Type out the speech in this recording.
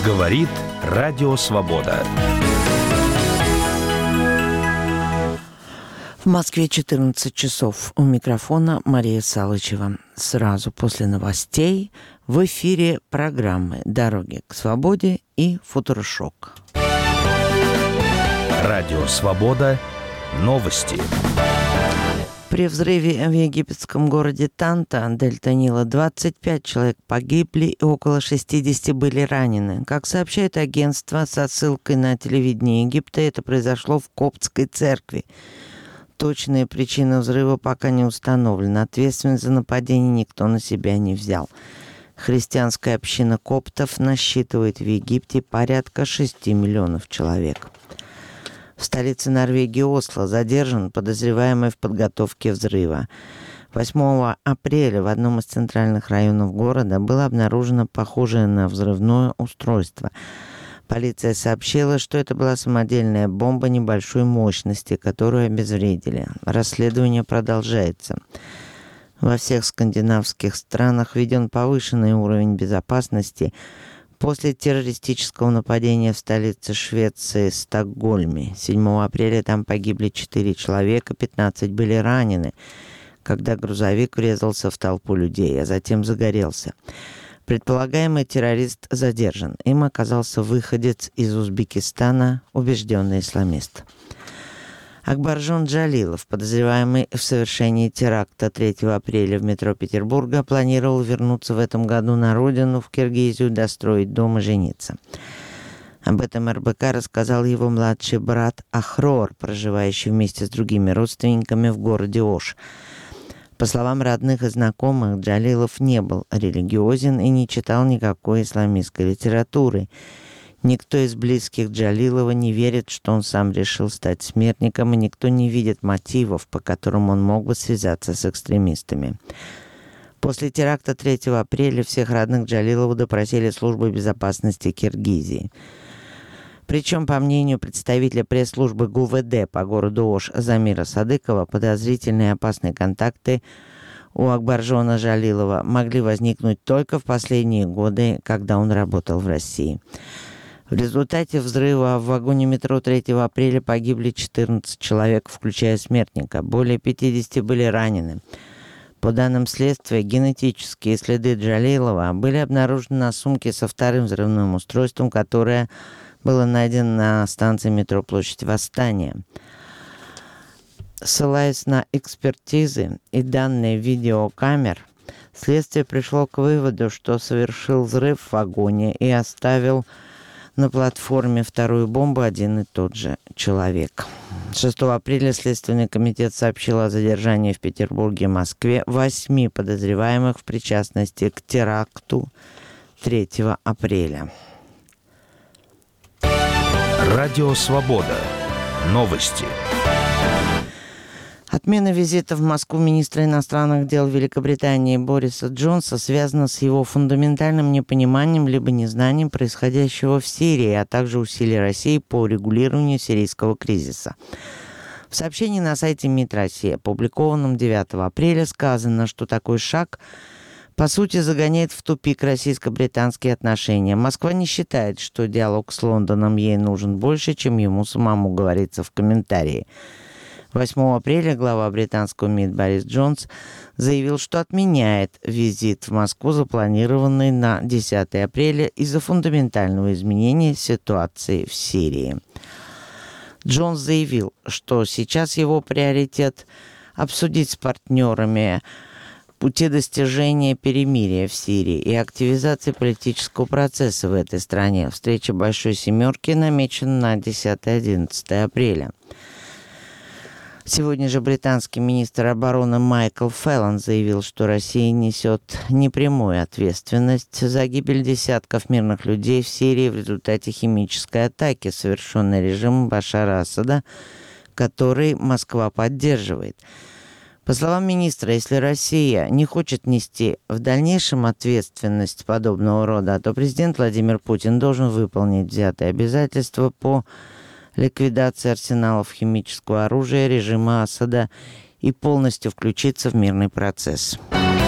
Говорит Радио Свобода. В Москве 14 часов. У микрофона Мария Салычева. Сразу после новостей в эфире программы «Дороги к свободе» и «Футуршок». Радио Свобода. Новости. При взрыве в египетском городе Танта, дельта Нила, 25 человек погибли и около 60 были ранены. Как сообщает агентство со ссылкой на телевидение Египта, это произошло в Коптской церкви. Точная причина взрыва пока не установлена. Ответственность за нападение никто на себя не взял. Христианская община коптов насчитывает в Египте порядка 6 миллионов человек. В столице Норвегии Осло задержан подозреваемый в подготовке взрыва. 8 апреля в одном из центральных районов города было обнаружено похожее на взрывное устройство. Полиция сообщила, что это была самодельная бомба небольшой мощности, которую обезвредили. Расследование продолжается. Во всех скандинавских странах введен повышенный уровень безопасности после террористического нападения в столице Швеции Стокгольме. 7 апреля там погибли 4 человека, 15 были ранены, когда грузовик врезался в толпу людей, а затем загорелся. Предполагаемый террорист задержан. Им оказался выходец из Узбекистана, убежденный исламист. Акбаржон Джалилов, подозреваемый в совершении теракта 3 апреля в метро Петербурга, планировал вернуться в этом году на родину, в Киргизию, достроить дом и жениться. Об этом РБК рассказал его младший брат Ахрор, проживающий вместе с другими родственниками в городе Ош. По словам родных и знакомых, Джалилов не был религиозен и не читал никакой исламистской литературы. Никто из близких Джалилова не верит, что он сам решил стать смертником, и никто не видит мотивов, по которым он мог бы связаться с экстремистами. После теракта 3 апреля всех родных Джалилова допросили службы безопасности Киргизии. Причем, по мнению представителя пресс-службы ГУВД по городу Ош Замира Садыкова, подозрительные и опасные контакты у Акбаржона Джалилова могли возникнуть только в последние годы, когда он работал в России. В результате взрыва в вагоне метро 3 апреля погибли 14 человек, включая смертника. Более 50 были ранены. По данным следствия, генетические следы Джалилова были обнаружены на сумке со вторым взрывным устройством, которое было найдено на станции метро Площадь Восстания. Ссылаясь на экспертизы и данные видеокамер, следствие пришло к выводу, что совершил взрыв в вагоне и оставил на платформе вторую бомбу один и тот же человек. 6 апреля Следственный комитет сообщил о задержании в Петербурге и Москве 8 подозреваемых в причастности к теракту 3 апреля. Радио Свобода. Новости. Отмена визита в Москву министра иностранных дел Великобритании Бориса Джонсона связана с его фундаментальным непониманием либо незнанием происходящего в Сирии, а также усилий России по урегулированию сирийского кризиса. В сообщении на сайте МИД России, опубликованном 9 апреля, сказано, что такой шаг по сути загоняет в тупик российско-британские отношения. Москва не считает, что диалог с Лондоном ей нужен больше, чем ему самому, говорится в комментарии. 8 апреля глава британского МИД Борис Джонсон заявил, что отменяет визит в Москву, запланированный на 10 апреля из-за фундаментального изменения ситуации в Сирии. Джонсон заявил, что сейчас его приоритет – обсудить с партнерами пути достижения перемирия в Сирии и активизации политического процесса в этой стране. Встреча Большой Семерки намечена на 10-11 апреля. Сегодня же британский министр обороны Майкл Феллон заявил, что Россия несет непрямую ответственность за гибель десятков мирных людей в Сирии в результате химической атаки, совершенной режимом Башара Асада, который Москва поддерживает. По словам министра, если Россия не хочет нести в дальнейшем ответственность подобного рода, то президент Владимир Путин должен выполнить взятые обязательства по ликвидации арсеналов химического оружия режима Асада и полностью включиться в мирный процесс.